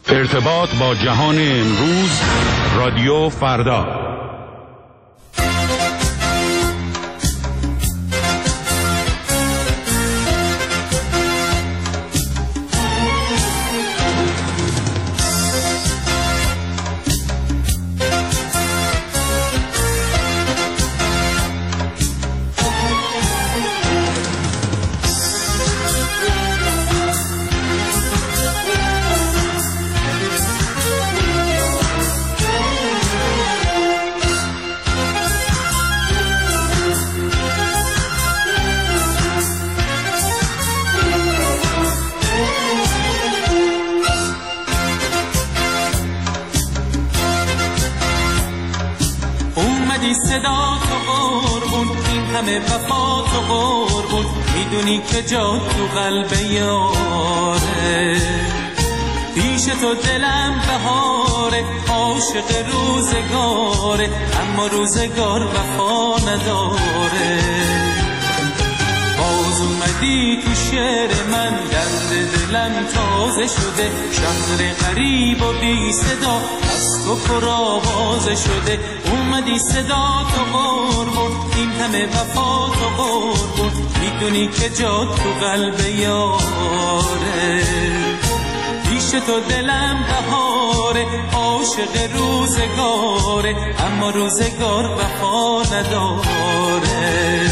ارتباط با جهان امروز، رادیو فردا. صدا تو قربون، این همه وفا تو قربون، میدونی که جا تو قلب یاره. پیش تو دلم بهاره، عاشق روزگاره، اما روزگار وفا نداره. باز اومدی تو شعر من، درد دلم تازه شده. شهر غریب و بی صدا، از تو پر آوازه شده. اومدی صدا تو قربون، این همه وفا تو قربون، میدونی که جا تو قلب یاره. پیش تو دلم بهاره، عاشق روزگاره، اما روزگار وفا نداره.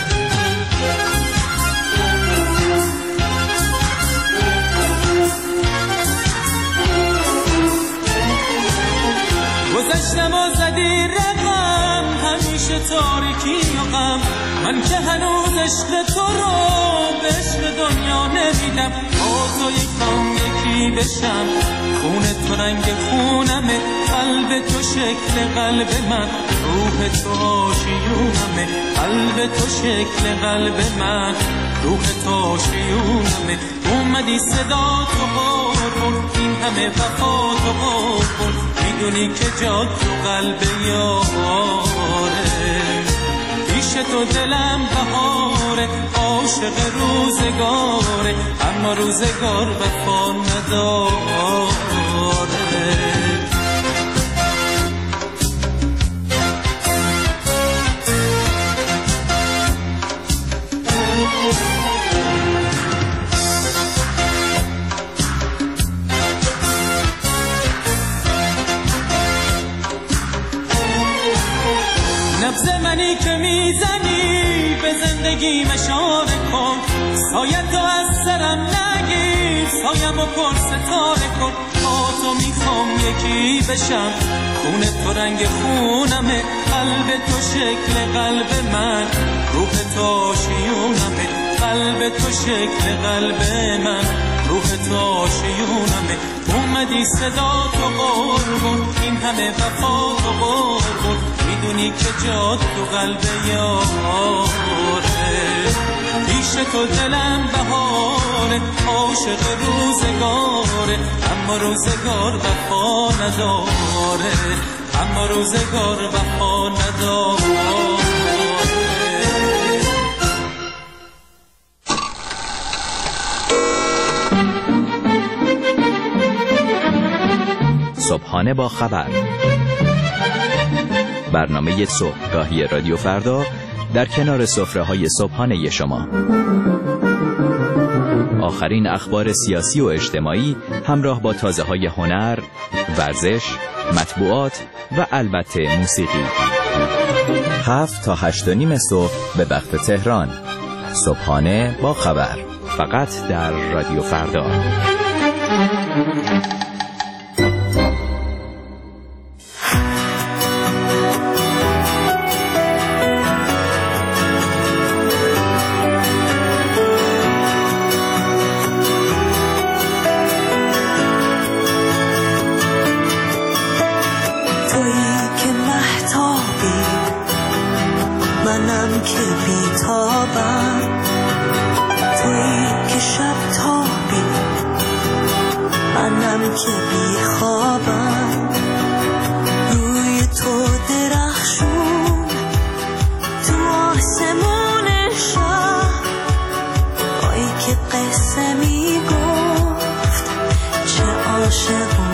گذشتم و زدی رقم، همیشه تاریکی و غم. من که هنوز عشق تو رو به عشق دنیا نمیدم. با تو یکم یکی بشم، خون تو رنگ خونمه، قلب تو شکل قلب من، روح تو آشیونمه. قلب تو شکل قلب من، روح تو آشیونمه. اومدی صدا تو قربون، این همه وفا تو قربون، میدونی که جا تو قلب یاره. پیش تو دلم بهاره، عاشق روزگاره، اما روزگار وفا نداره. نبض منی که میزنی، به زندگی اشاره کن. سایت تو از سرم نگیر، سایم و پر ستاره کن. با تو میخوام یکی بشم، خون تو رنگ خونمه. قلب تو شکل قلب من، روح تو آشیونمه. قلب تو شکل قلب من، روح تو آشیونمه. اومدی صدا تو قربون، این همه وفا تو قربون، میدونی که جا تو قلب یاره. پیش تو دلم بهاره، عاشق روزگاره، اما روزگار وفا نداره. اما روزگار وفا نداره. صبحانه با خبر، برنامه صبحگاهی رادیو فردا در کنار سفره‌های صبحانه شما. آخرین اخبار سیاسی و اجتماعی همراه با تازه‌های هنر، ورزش، مطبوعات و البته موسیقی. 7 تا 8:30 صبح به وقت تهران. صبحانه با خبر، فقط در رادیو فردا. عاشق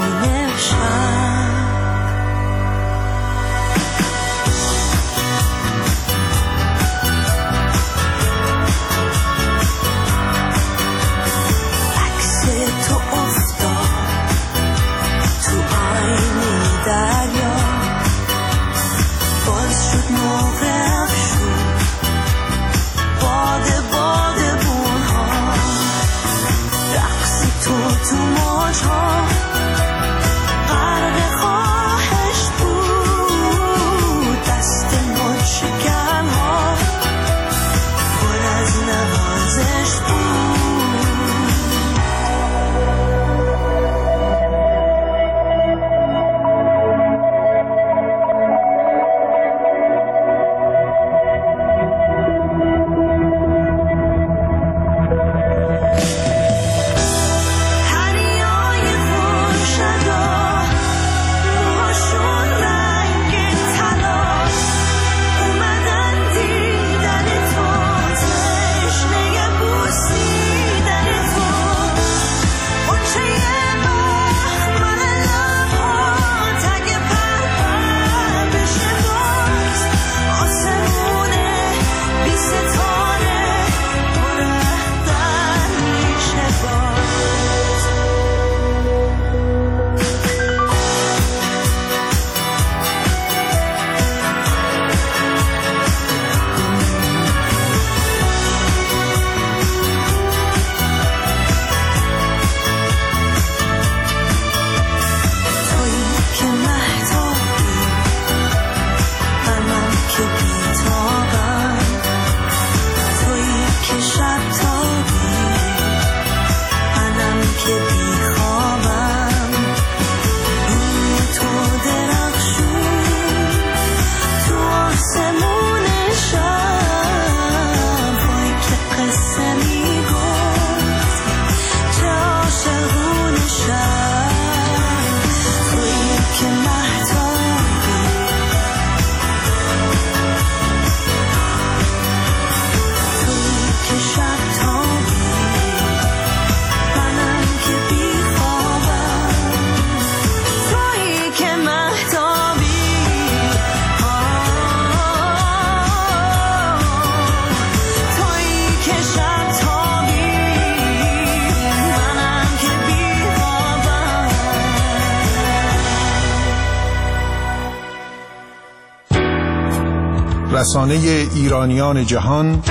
رسانه ایرانیان جهان،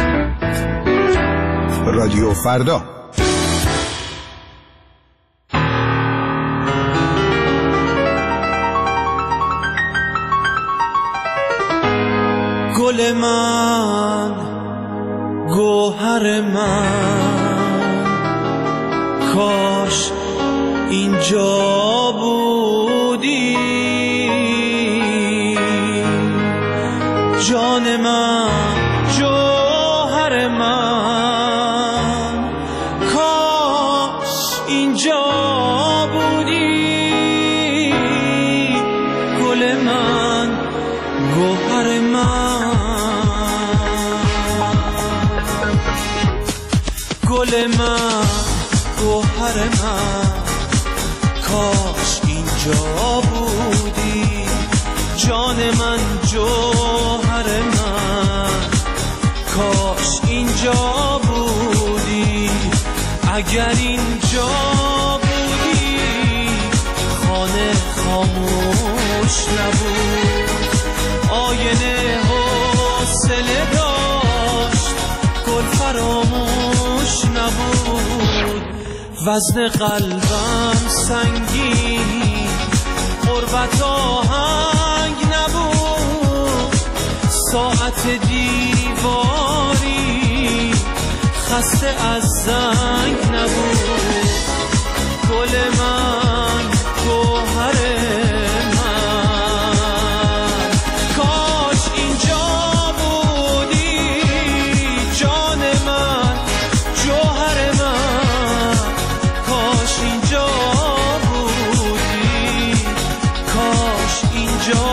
رادیو فردا. گل من، گوهر من، کاش اینجا بودی. جان من، جوهر من، کاش اینجا بودی. گل من، گوهر من، گل من، گوهر من، کاش اینجا بودی. جان من، جوهر من، کاش اینجا بودی. اگر اینجا بودی خانه خاموش نبود، آینه حوصله داشت، گل فراموش نبود. وزن قلبم سنگین، غربت آهنگ نبود. ساعت دیواری خسته از زنگ نبود. گل من، گوهر من، کاش اینجا بودی. جان من، جوهر من، کاش اینجا بودی. کاش اینجا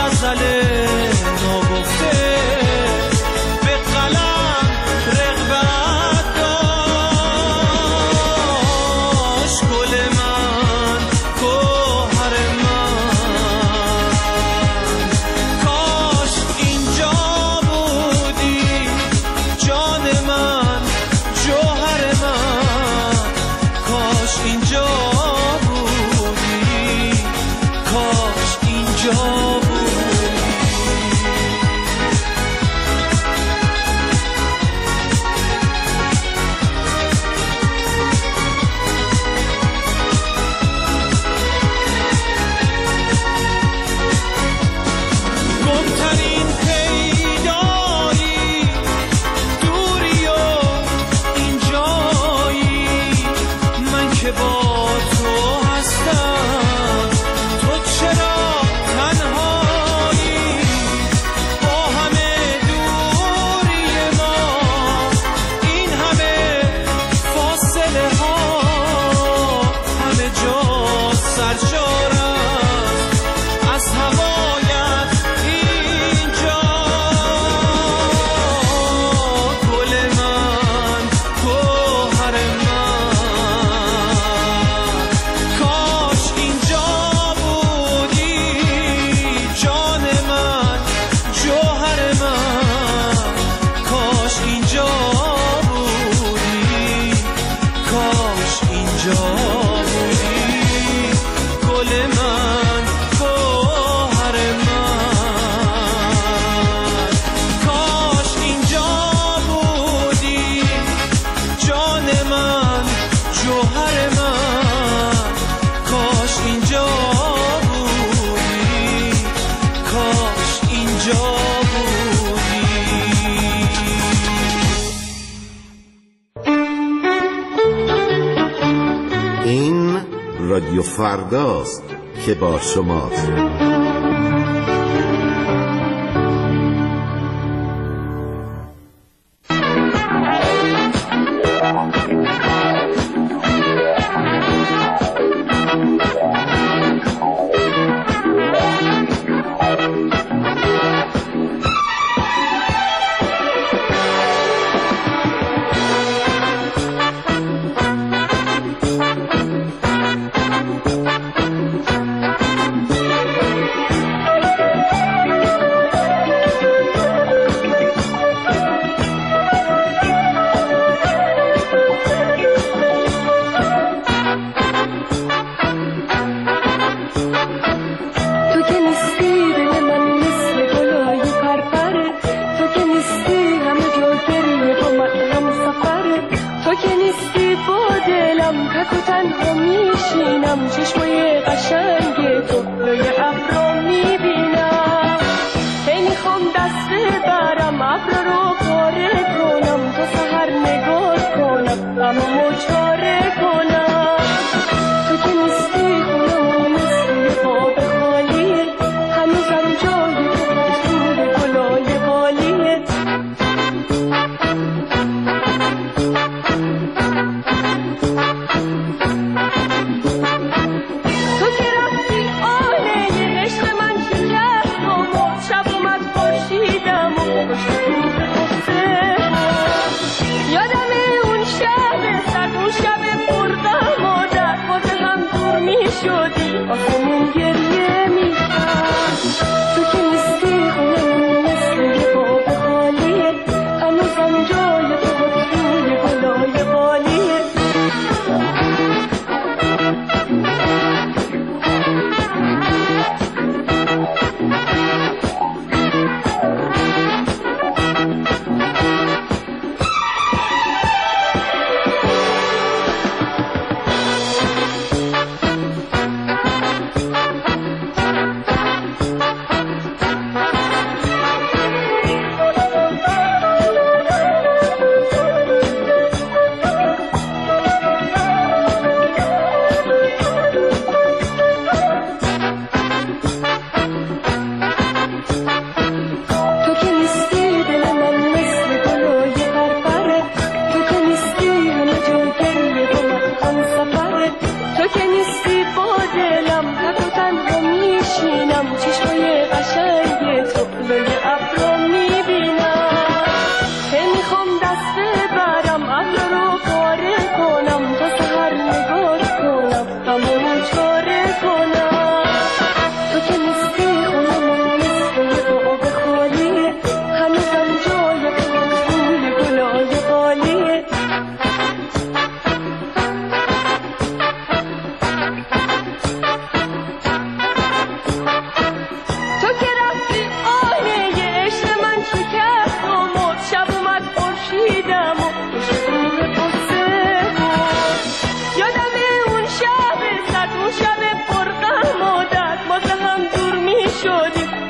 غزل نگفته به قلم رغبت داشت. گل من گوهر من کاش اینجا بودی، جان من جوهر من کاش اینجا بودی، کاش اینجا بودی. گمترین پیدایی دوری و اینجایی، من که با تو هستم تو چرا تنهایی؟ با همه دوری ما این همه فاصله ها، همه جا سرشارم از هوایت اینجا. گل من گوهر من کاش اینجا بودی، جان من جوهر من کاش اینجا بودی، کاش اینجا بودی. گل من گوهر من کاش اینجا بودی، جان من جوهر من کاش اینجا بودی، کاش اینجا بودی. این رادیو فرداست که با شماست.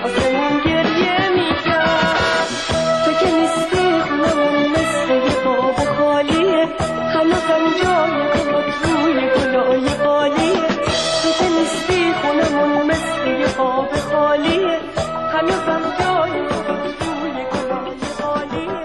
آسمون گریه میکرد تو که نیستی خونمون مثل یه باب خالیه هنوزم جای خود روی گلای خالیه تو که نیستی خونمون مثل یه باب خالیه هنوزم جای خود روی گلای خالیه.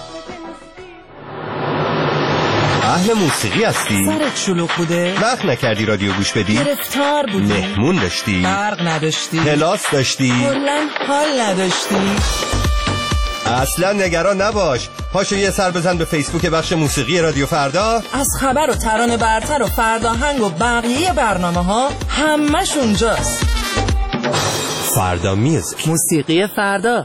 اهل موسیقی هستی؟ سرت شلوغ بوده؟ وقت نکردی رادیو گوش بدی؟ گرفتار بودی؟ مهمون داشتی؟ برق نداشتی؟ کلاس داشتی؟ کلاً حال نداشتی؟ اصلا نگران نباش، پاشو یه سر بزن به فیسبوک بخش موسیقی رادیو فردا. از خبر و ترانه برتر و فرداهنگ و بقیه برنامه ها همش اونجاست. فردا میوزیک، موسیقی فردا.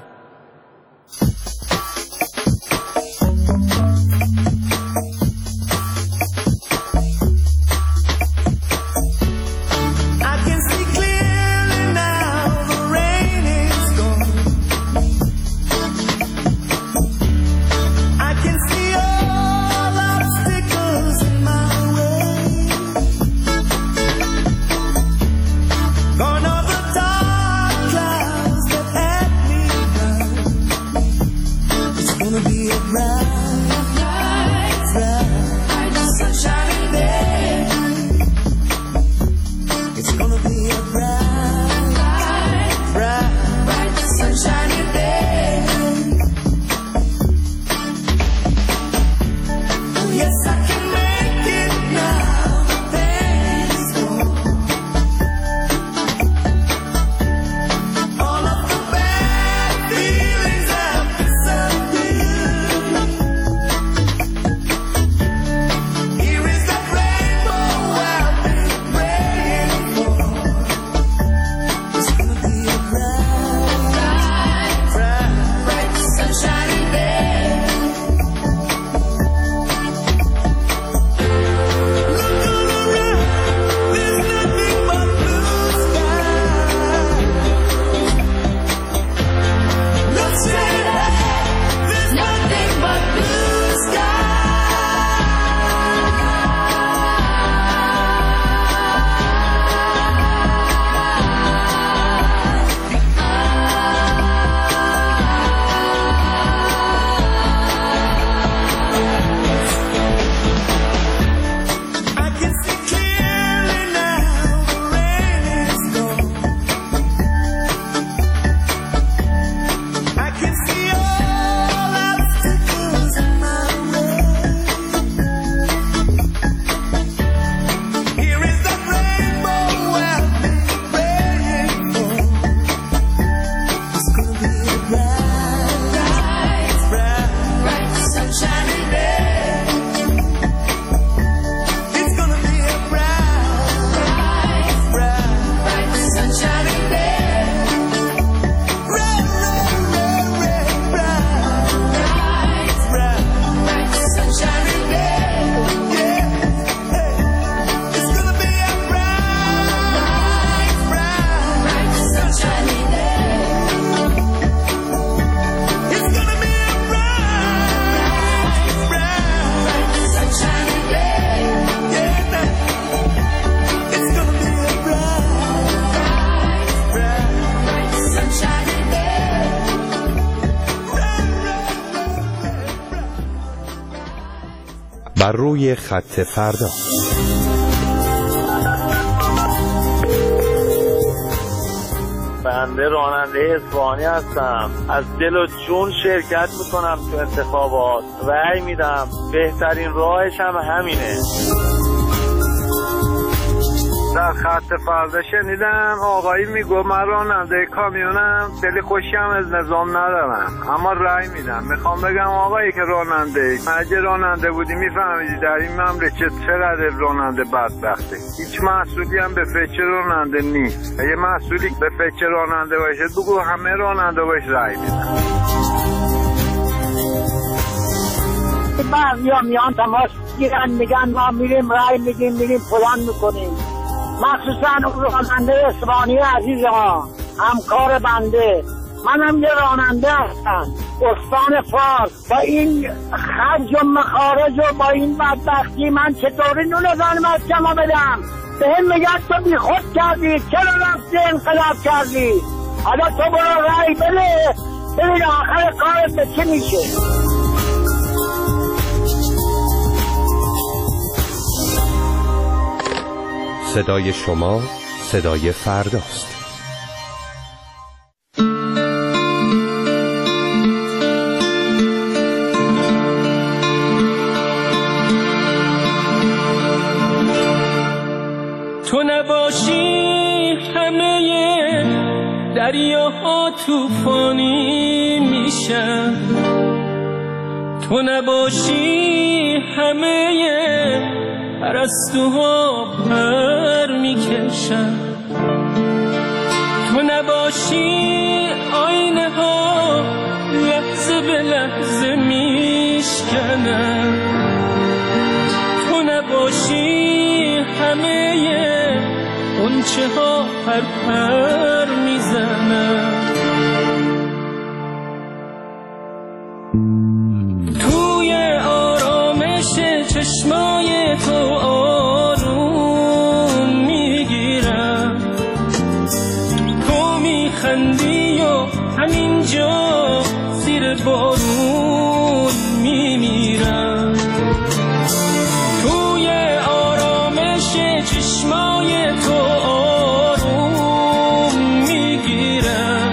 بر روی خط فردا. بنده راننده اصفهانی هستم. از دل و جون شرکت میکنم تو انتخابات، رأی میدم. بهترین راهش هم همینه. در خط فردا شنیدم آقایی میگو من راننده کامیونم، دل خوشی هم از نظام ندارم اما رأی میدم. میخوام بگم آقایی که راننده، اگه راننده بودی میفهمیدی در این مملکت چقدر راننده بدبخته. هیچ مسئولی هم به فکر راننده نیست. اگه مسئولی به فکر راننده باشه بگو همه راننده باش رأی میدم. بعضی ها میان تماس گیرن میگن ما میریم رأی میدیم فلان میکنیم. مخصوصا اون راننده اصفهانی عزیز ها، همکار بنده، منم یه راننده هستم استان فارس. با این خرج و مخارج و با این بدبختی من چطوری نون زنم از کما بدم؟ به هم میگن تو بی خود کردی، چرا رفتی انقلاب کردی؟ حالا تو برو رای بده ببین آخر کارت به چی میشه. صدای شما صدای فرداست. تو نباشی همه دریاها طوفانی میشن، تو نباشی همه پرستوها پر میکشن، تو نباشی آینه ها لحظه به لحظه میشکنن، تو نباشی همه غنچه ها پر پر میزنن، توی آرامش چشمای تو آروم میگیرم، تو میخندی و همینجا زیر بارون میمیرم، توی آرامش چشمای تو آروم میگیرم،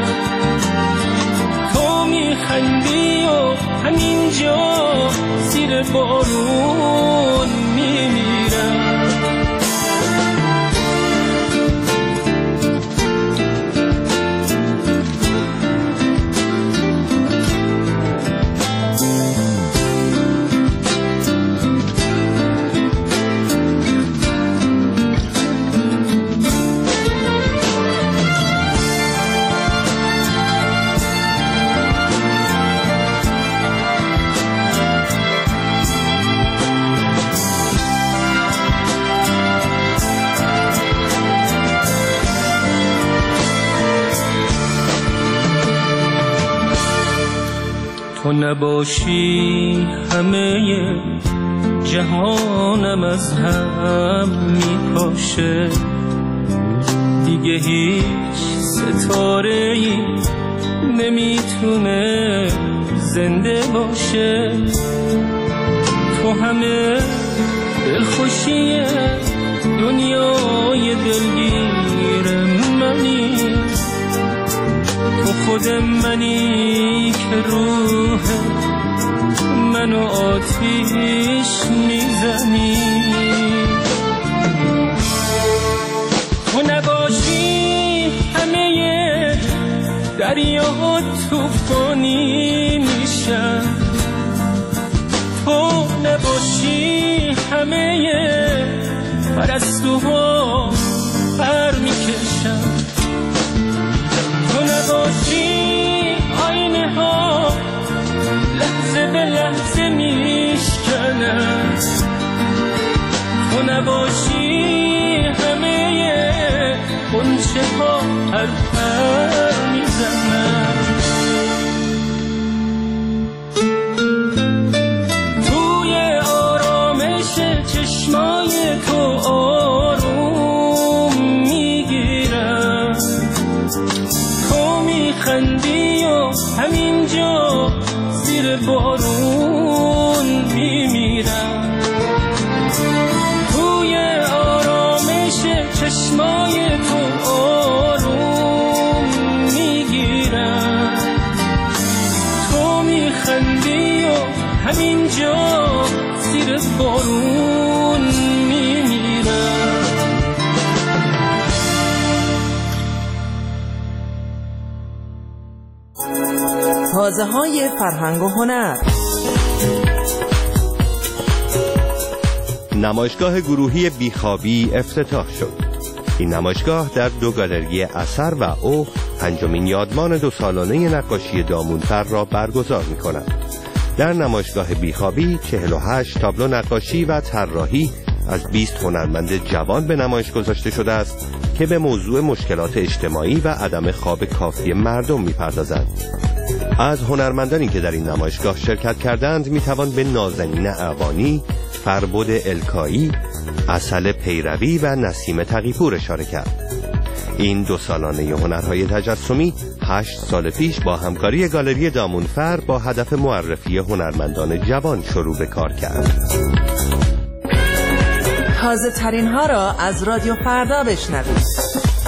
تو میخندی و همینجا زیر بارون میمیرم. تو نباشی همه جهانم از هم میپاشه، دیگه هیچ ستاره‌ای نمیتونه زنده باشه، تو همه دلخوشی دنیای دلگیر منی، تو خود منی که روح منو آتیش میزنی، تو نباشی همه دریاها طوفانی میشن، تو نباشی همه پرستوها پر میکشن، تو نباشی آینه ها لحظه به لحظه میشکنن، تو نباشی همه غنچه ها پر پر میزنن، توی آرامش چشمای تو آروم میگیرم، تو میخندی و همینجا زیر بارون میمیرم، توی آرامش چشمای تو آروم میگیرم، تو میخندی و همینجا زیر بارون میمیرم. تازه های فرهنگ و هنر. نمایشگاه گروهی بیخوابی افتتاح شد. این نمایشگاه در 2 گالری اثر و اوه 5مین یادمان 2 سالانه نقاشی دامونفر را برگزار می کند. در نمایشگاه بیخوابی 48 تابلو نقاشی و طراحی از 20 هنرمند جوان به نمایش گذاشته شده است که به موضوع مشکلات اجتماعی و عدم خواب کافی مردم می‌پردازند. از هنرمندانی که در این نمایشگاه شرکت کردند می‌توان به نازنین اعوانی، فربد الکایی، عسل پیروی و نسیم تقی‌پور اشاره کرد. این 2 سالانه هنرهای تجسمی 8 سال پیش با همکاری گالری دامونفر با هدف معرفی هنرمندان جوان شروع به کار کرد. تازه ترین ها را از رادیو فردا بشنوید.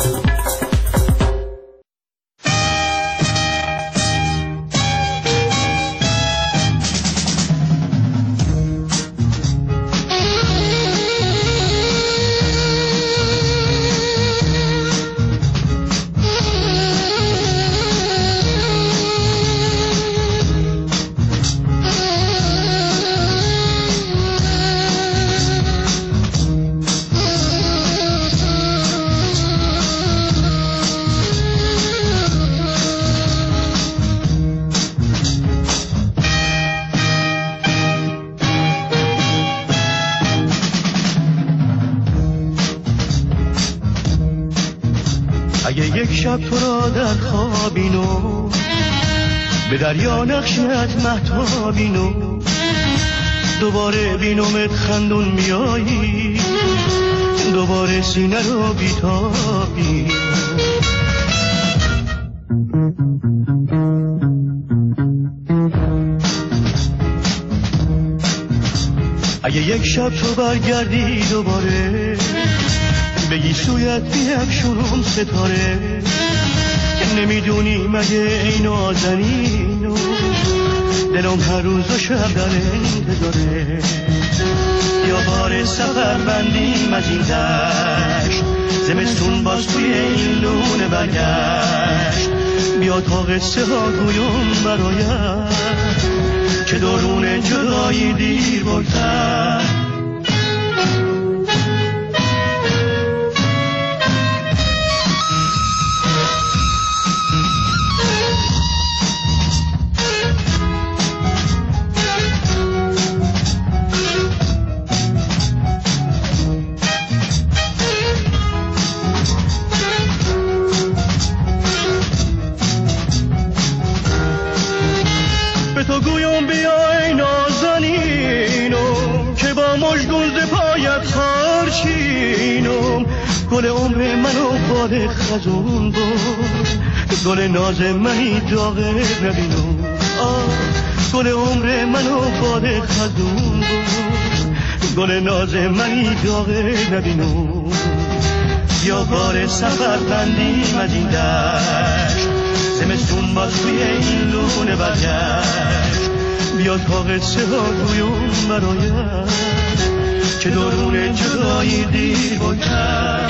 اگه یک شب تو را در خوابینو به دریا نقشت مهتابینو دوباره بینومت خندون میایی دوباره سینه رو بیتابی اگه یک شب تو برگردی دوباره بگی سویت بیفشونم ستاره نمیدونی مگه این نازنینو دلم هر روز و شب در انتظاره یا بار سفر بندیم از این دشت زمستون باز توی این لونه برگشت بیا تا قصه ها گویم برایت که درون جدایی دیر بگذر گل عمر منو باد خزون بود گل ناز منی داغه نبینم گل عمر منو باد خزون بود گل ناز منی داغه نبینم یا بار سفر بندیم از این دشت زمستون باز توی این لونه برگشت بیا تا قصه ها گویم برایت که درون جدایی دیر بگذر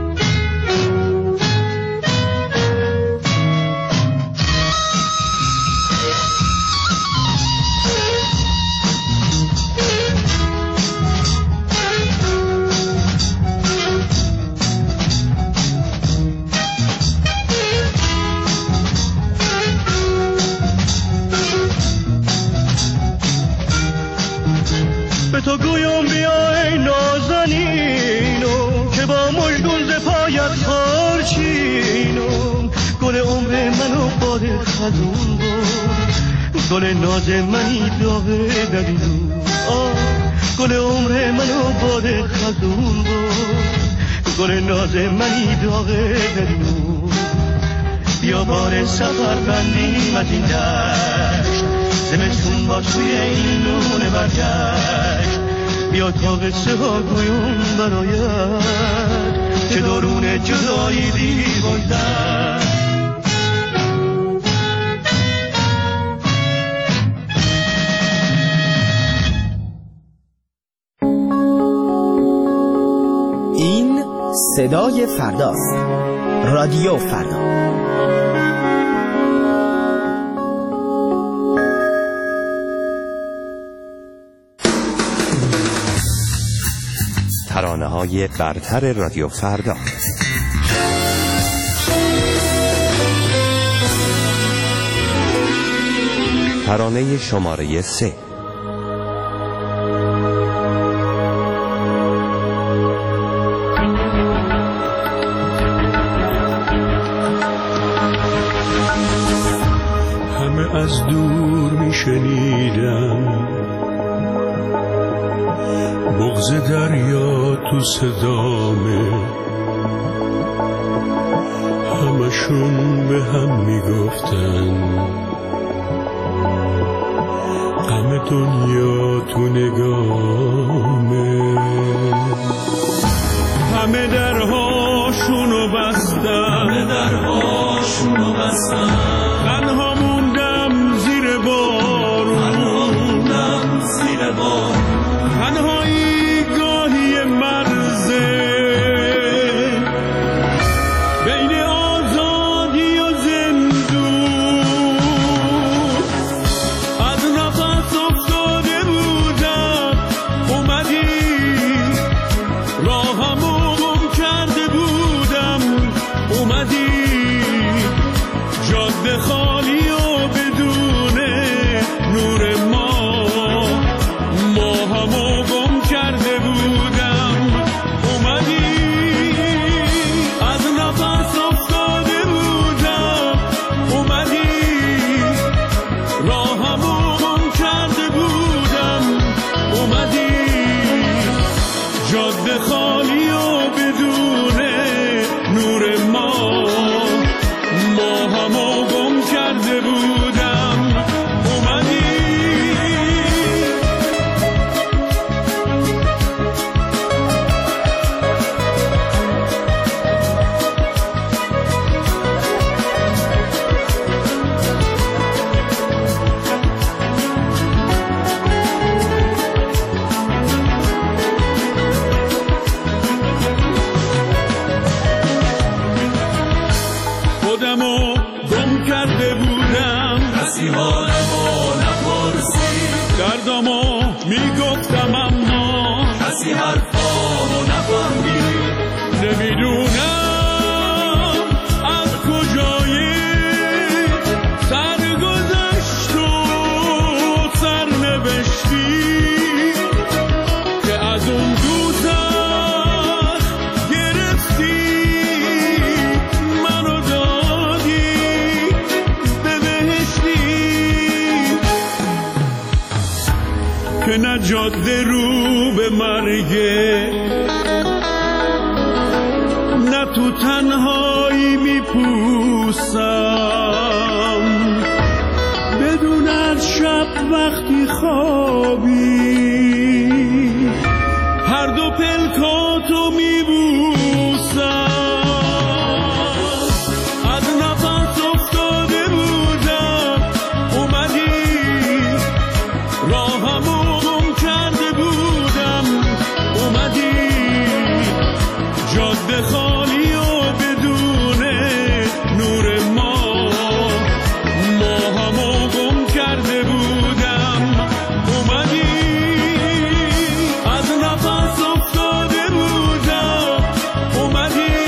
به تو گویم بیا ای نازنینو که با مژگون ز پایت خارچینو گل عمر منو باد خزون بود گل ناز منی داغه نبینو گل عمر منو باد خزون بود گل ناز منی داغه نبینو بیا بار سفر بندیم از این دشت زمستون با توی این لونه برگشت بیا تا قصه ها گویم برایت که درون جدایی دیر بگذر این صدای فرداست. رادیو فردا. ترانه‌های برتر رادیو فردا. ترانه شماره 3. همه از دور میشنیدم بغض دریا تو صدامه همشون به هم میگفتن غم دنیا تو نگامه، همه درهاشونو بستن، تنها موندم زیر بارون، تنهایی گاهی مرزه بین آزادی و زندون، از نفس افتاده بودم اومدی، راهمو گم کرده بودم اومدی، جاده خالی و بدون نور ما همو گم کرده بودم اومدی، از نفس افتاده بودم اومدی، راهمو گم کرده بودم اومدی، جاده خالی و بدون نور ما همو گم کرده بودم اومدی. خودمو گم کرده بودم، کسی حالمو نپرسید، دردمو میگفتم اما کسی حرفامو نفهمید، نمیدونم از کجای سرگذشت و سرنوشتی که از اون دوزخ گرفتی منو که نه جاده رو به مرگه، نه تو تنهایی میپوسم، بدون از شب وقتی خوابی هر دو پلکاتو میبوسم، از نفس افتاده بودم اومدی، راهمو جاده خالی و بدون نور ما همو گم کرده بودم اومدی، از نفس افتاده بودم اومدی،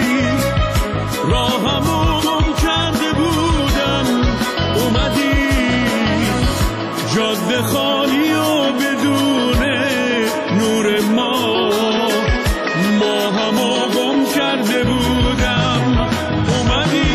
راهمو گم کرده بودم اومدی، جاده خالی و بدون نور ما همو گم کرده بودم اومدی.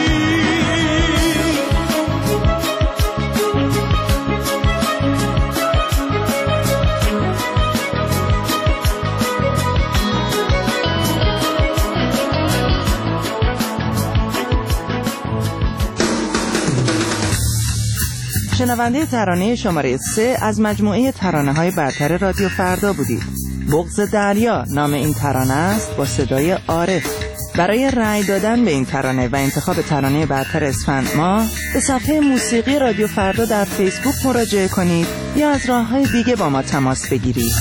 شنونده ترانه شماره 3 از مجموعه ترانه‌های برتر رادیو فردا بودید. بغض دریا نام این ترانه است با صدای عارف. برای رأی دادن به این ترانه و انتخاب ترانه برتر اسفند ماه به صفحه موسیقی رادیو فردا در فیسبوک مراجعه کنید یا از راه‌های دیگه با ما تماس بگیرید.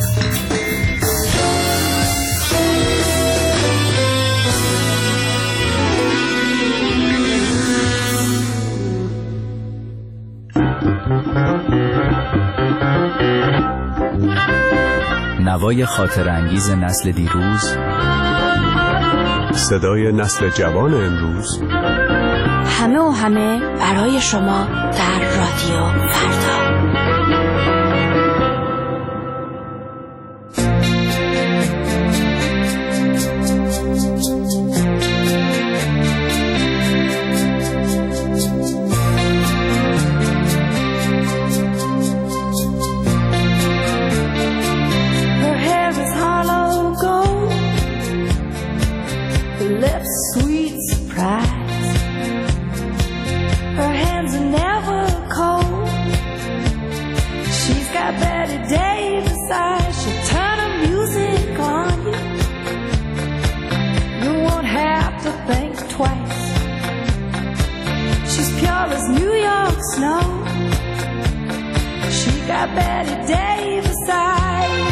نوای خاطر انگیز نسل دیروز، صدای نسل جوان امروز، همه و همه برای شما در رادیو فردا. Left sweet surprise. hands are never cold. She's got Betty Davis eyes. She'll turn her music on you. You won't have to think twice. She's pure as New York snow. She got Betty Davis eyes.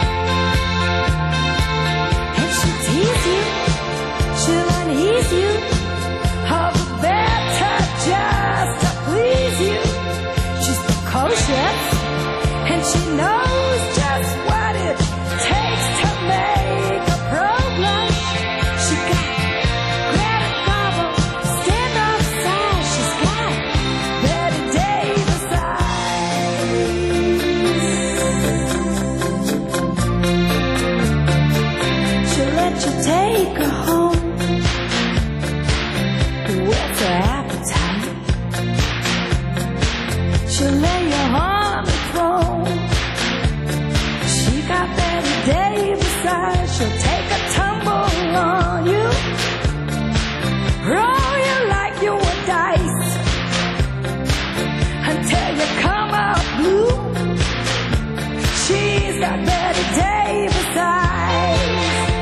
And she'll tease you, she'll unease you, hover better just to please you. She's precocious, and she knows just what it takes to make a pro blush. She got Greta Garbo, stand up side. She's got Betty Davis eyes. She'll let you take her home with her appetite. She'll lay you on the throne. She got Betty Davis eyes. She'll take a tumble on you, roll you like you were dice, until you come out blue. She's got Betty Davis eyes.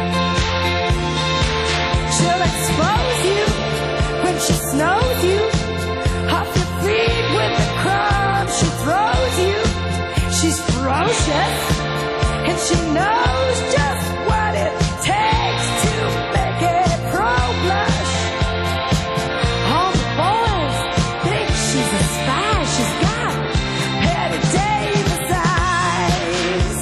She'll expose you when she snows you, off your feet with the crumbs she throws you. She's ferocious, and she knows just what it takes to make it pro blush. All the boys think she's a spy. She's got Betty Davis eyes.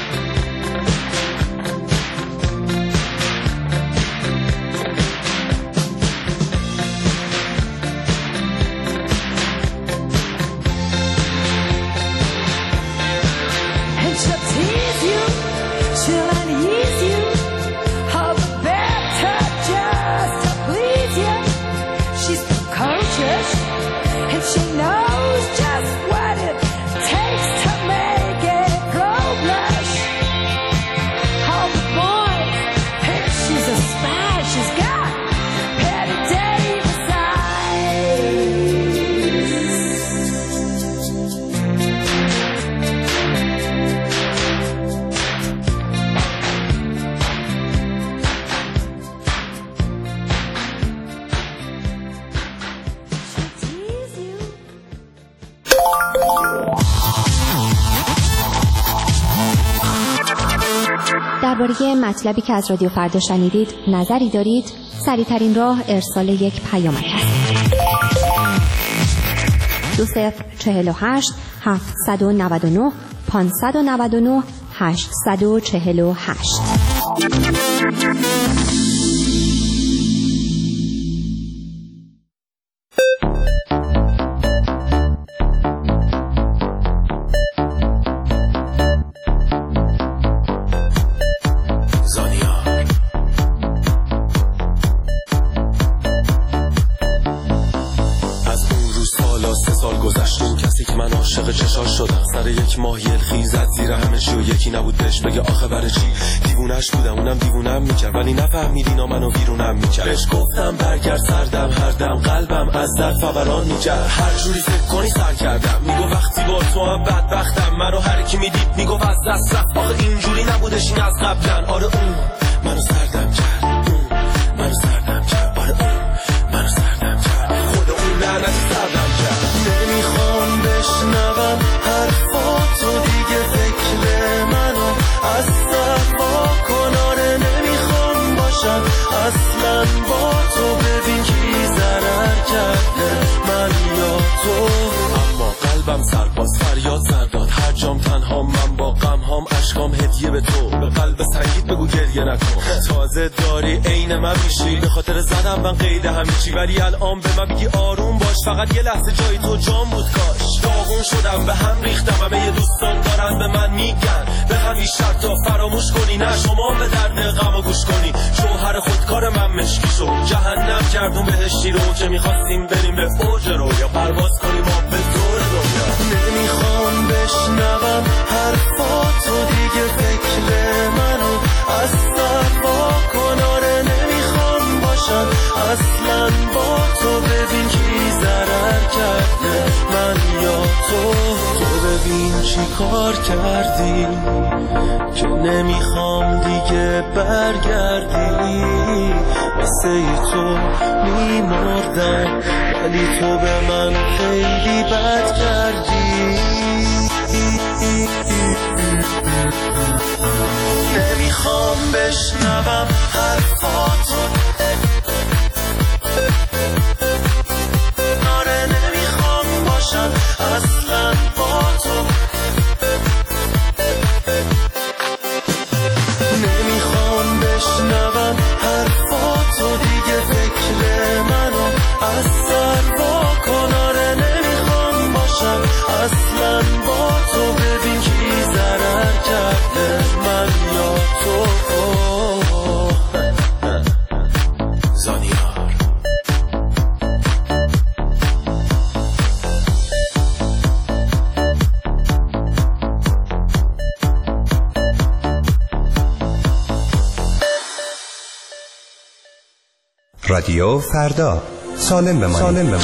And she'll tease you, she'll unease you, hover better just to please you. She's precocious, and she knows just what it takes to make it pro blush. All the boys think she's a spy. She's got Betty Davis eyes. درباره مطلبی که از رادیو فردا شنیدید نظری دارید؟ سریع‌ترین راه ارسال یک پیامک است. 2048 799 599 848. یکی نبود بهش بگه آخه برای چی دیوونش بودم، اونم دیوونم میکرد ولی نفهمید اینا منو ویرونم میکرد. بهش گفتم برگرد سردم، هر دم قلبم از در فوران میکرد. هر جوری فکر کنی سر کردم، میگو وقتی با تو هم بدبختم. منو هر کی میدید میگو از دست رفت، آخه اینجوری نبودش این از قبلن. آره اون منو سردم کرد، اون منو سردم کرد، آره اون منو سردم کرد، خود اون لعنت سردم کرد. نمیخوام بشنوم حرفاتو دیگه، فکر منو از دفا کن. آره نمیخوام باشم اصلا با تو، ببین کی ضرر کرده من یا تو. اما قلبم سرباز فریاد زرداد، هر جام تنها من با غم هام، اشکام هدیه به تو. به قلب سنگیت بگو گریه نکن، تازه داری عین من میشی. به خاطر زدم من قید همه چی، ولی الان به من بگی آروم باش. فقط یه لحظه جای تو جام بود کاش. داغون شدم به هم ریختم، همه یه دوستان دارن به من میگن به همیشه تا فراموش کنی. نه شما به درد غم گوش کنی، جوهر خودکار من مشکی شد. جهنم کردون بهشتی رو که میخواستیم بریم به اوج رو، یا پرواز کنیم ما به دور دنیا. نمیخوام بشنوم حرفاتو دیگه، فکر منو از دفا کن. آره نمیخوام باشم اصلا با تو، ببین کی ضرر کرد من یا تو ببین چی کار کردی که نمیخوام دیگه برگردی. واسه تو میمردم ولی تو به من خیلی بد کردی. نمیخوام بشنوم حرفاتو، آره نمیخوام باشم اصلا با تو. نمیخوام بشنوم حرفاتو دیگه، فکر منو از سر واکن. آره نمیخوام باشم اصلا با تو. ببین کی ضرر کرده من یا تو. زانیار رادیو فردا، سالم بمانید.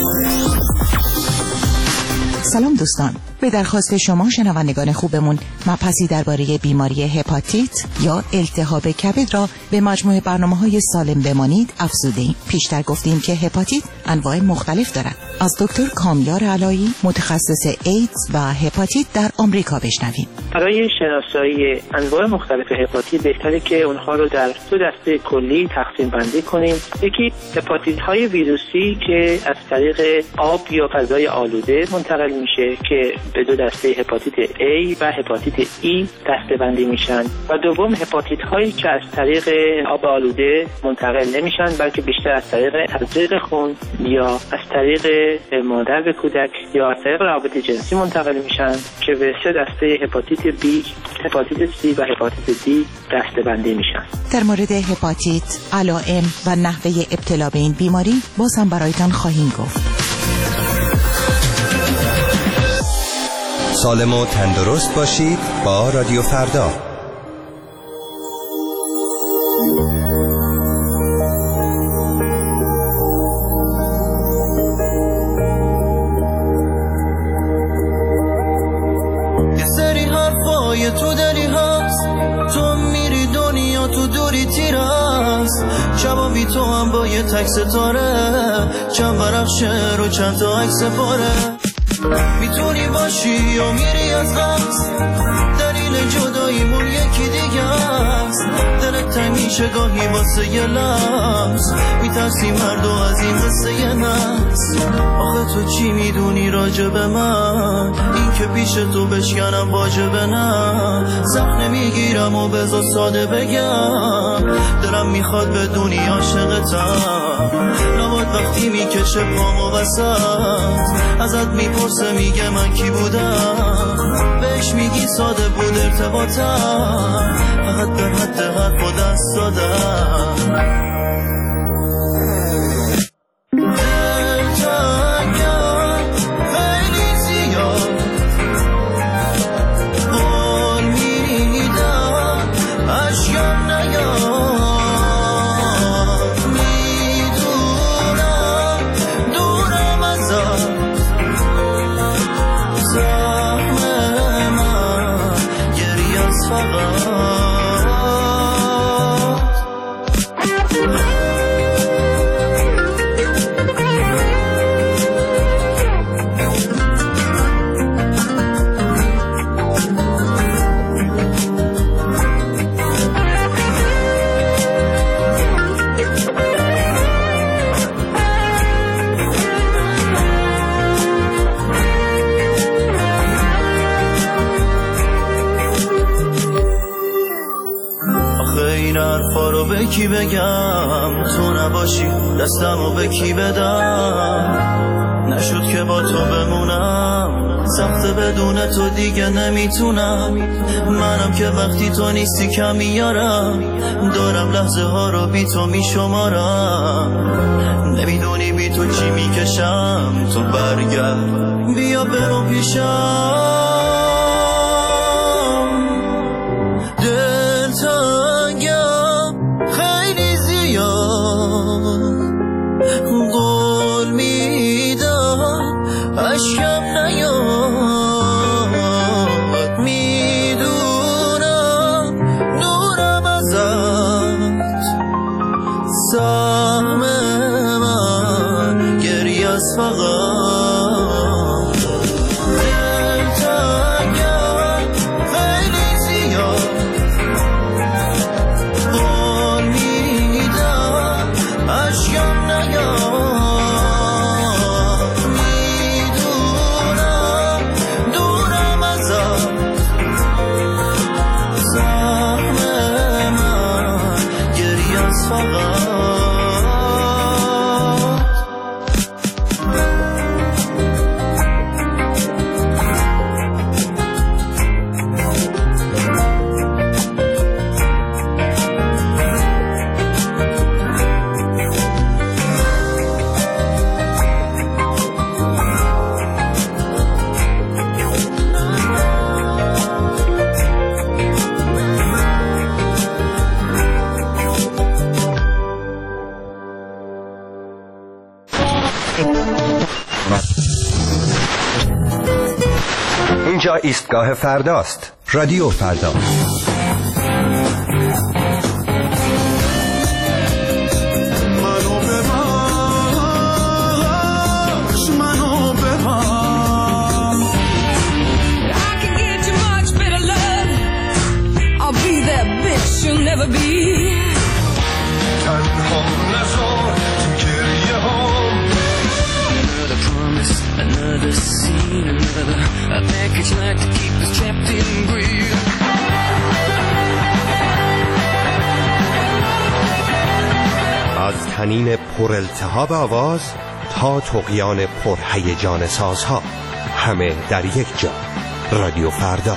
سلام دوستان، به درخواست شما شنوندگان خوبمون مبحثی درباره بیماری هپاتیت یا التهاب کبد را به مجموعه برنامه‌های سالم بمانید افزوده‌ایم. پیشتر گفتیم که هپاتیت انواع مختلف دارد. از دکتر کامیار علایی متخصص ایدز و هپاتیت در آمریکا بشنویم. برای شناسایی انواع مختلف هپاتیت بهتره که اونها رو در دو دسته کلی تقسیم بندی کنیم. یکی هپاتیت های ویروسی که از طریق آب یا فضای آلوده منتقل میشه که به دو دسته هپاتیت A و هپاتیت E دسته بندی میشن، و دوم هپاتیت هایی که از طریق آب آلوده منتقل نمیشن بلکه بیشتر از طریق تزریق خون یا از طریق مادر به کودک یا از طریق روابط جنسی منتقل میشن که به سه دسته هپاتیت B، هپاتیت C و هپاتیت D دسته بندی میشن. در مورد هپاتیت، علائم و نحوه ابتلا به این بیماری باز هم برایتان خواهیم گفت. سالم و تندرست باشید با رادیو فردا. یه سری حرفای تو دلی هست، تو میری دنیا تو دوری تیر هست. شبا بی تو هم با یه تک ستاره، چند برخشه رو چند تا عکس پاره. میتونی باشی یا میری از قصد، دلیل جداییمون یکی دیگه است. دلت تنگ میشه گاهی واسه یه لحظ، میترسیم هر دو از این قصه یه نفس. آخه تو چی میدونی راجع به من؟ این که پیش تو بشکنم واجبه نه. سخت نمیگیرم و بذار ساده بگم، دلم میخواد بدونی عاشقتم. لابد وقتی میکشه پامو وسط، ازت میپرسه میگه من کی بودم. بهش میگی ساده بود ارتباطم، فقط در حد حرف و دست دادم. به کی بگم تو نباشی، دستمو به کی بدم؟ نشد که با تو بمونم، سخته بدون تو دیگه نمیتونم. منم که وقتی تو نیستی کم میارم، دارم لحظه ها رو بی تو میشمارم. نمیدونی بی تو چی میکشم، تو برگرد بیا برو پیشم. قول میدم اشکم اینجا ایستگاه فرداست. رادیو فردا. You'll never be تنها نزار تو گریه هام Another promise, another scene, another a package like to keep us trapped in greed. از طنین پر التهاب آواز تا طغیان پر هیجان سازها، همه در یک جا. رادیو فردا.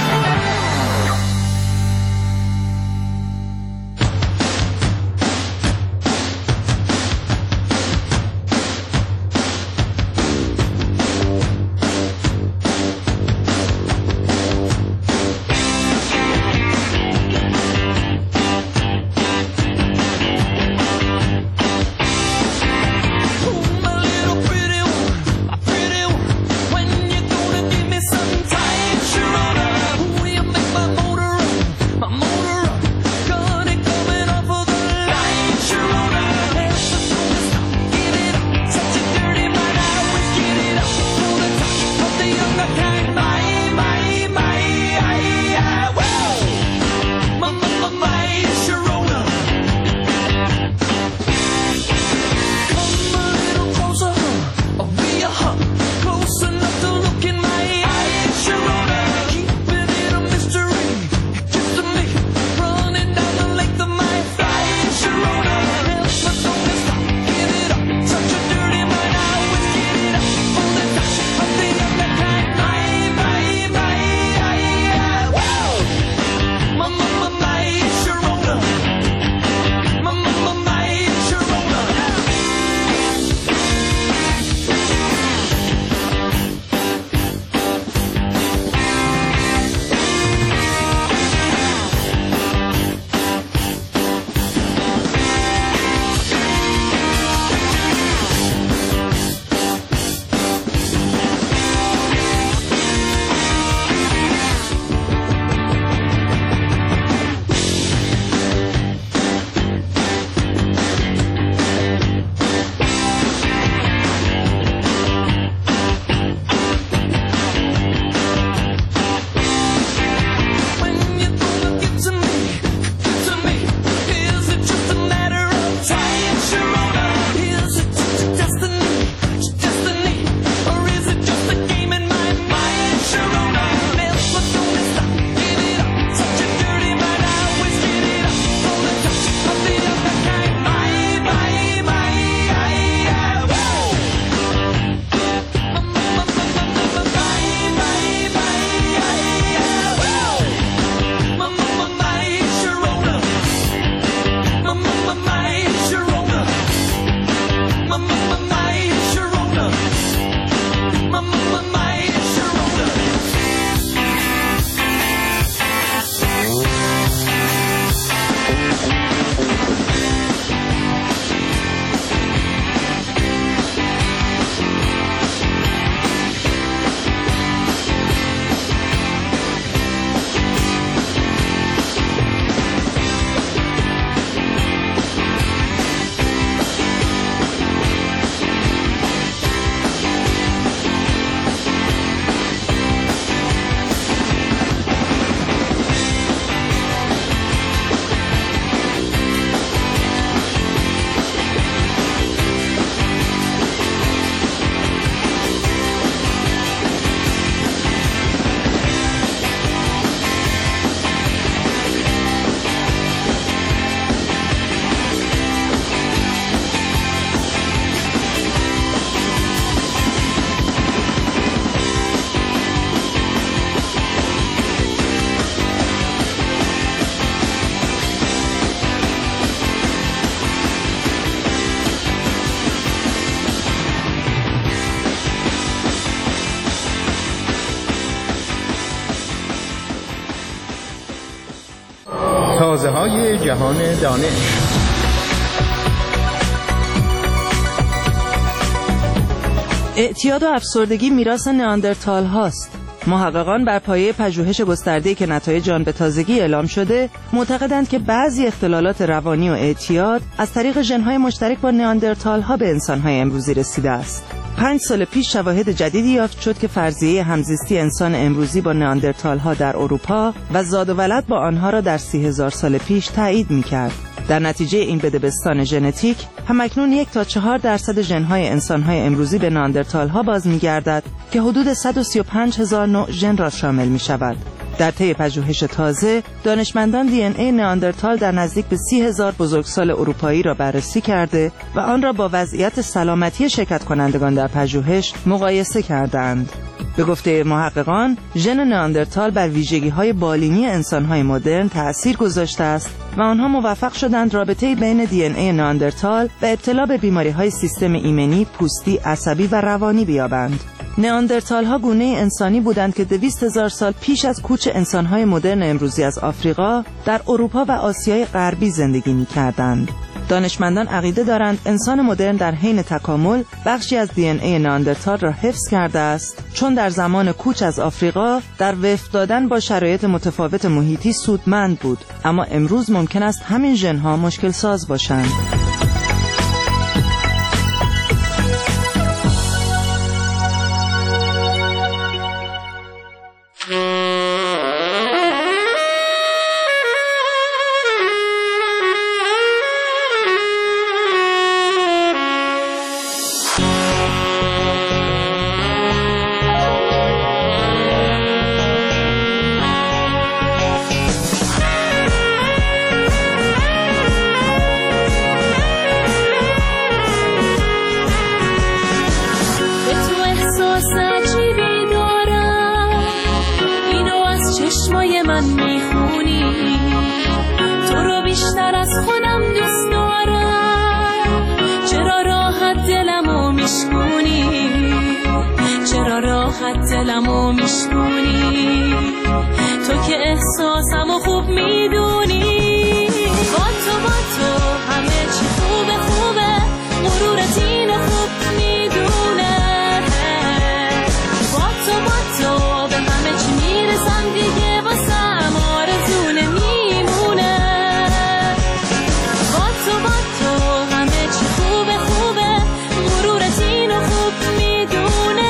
تازه‌های جهان دانش. اعتیاد و افسردگی میراث نئاندرتال هاست. محققان بر پایه پژوهش گسترده‌ای که نتایج آن به تازگی اعلام شده معتقدند که بعضی اختلالات روانی و اعتیاد از طریق ژن‌های مشترک با نئاندرتال‌ها به انسان‌های امروزی رسیده است. 5 سال پیش شواهد جدیدی یافت شد که فرضیه همزیستی انسان امروزی با نئاندرتال‌ها در اروپا و زاد و ولد با آنها را در 30,000 سال پیش تایید می‌کرد. در نتیجه این بدبستان ژنتیک همکنون 1 تا 4% ژن‌های انسان‌های امروزی به نئاندرتال‌ها باز می‌گردد که حدود 135,000 نوع ژن را شامل می‌شود. در طی پژوهش تازه دانشمندان دی ان ای نئاندرتال در نزدیک به 30,000 بزرگسال اروپایی را بررسی کرده و آن را با وضعیت سلامتی شرکت کنندگان در پژوهش مقایسه کردند. به گفته محققان، ژن نئاندرتال بر ویژگی‌های بالینی انسان‌های مدرن تأثیر گذاشته است و آنها موفق شدند رابطه‌ای بین دی ان ای نئاندرتال و ابتلا به بیماری‌های سیستم ایمنی، پوستی، عصبی و روانی بیابند. نئاندرتال‌ها گونه انسانی بودند که 200,000 سال پیش از کوچ انسان‌های مدرن امروزی از آفریقا در اروپا و آسیای غربی زندگی می‌کردند. دانشمندان عقیده دارند انسان مدرن در حین تکامل بخشی از دی ان ای نئاندرتال را حفظ کرده است، چون در زمان کوچ از آفریقا در وفق دادن با شرایط متفاوت محیطی سودمند بود، اما امروز ممکن است همین ژن‌ها مشکل ساز باشند. دلمو میشکونی تو که احساسمو خوب میدونی با تو همه چی خوبه غرورت اینو خوب میدونه با تو به همه چی میرسم دیگه واسم آرزو نمیمونه با تو همه چی خوبه غرورت اینو خوب میدونه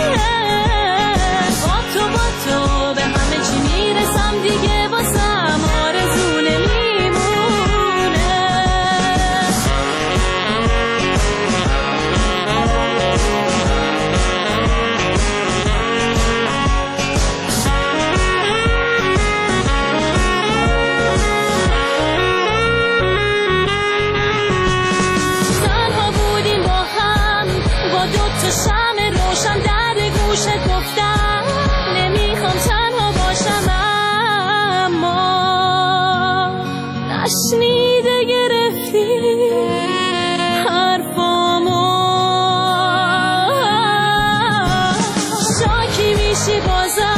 به همه چی میرسم دیگه واسم آرزو نمیمونه تنها بودیم با هم با 2 تا شمع روشن در گوشت گفتم نمیخوام تنها باشم اما نشنیده گرفتی حرفامو شاکی میشی بازم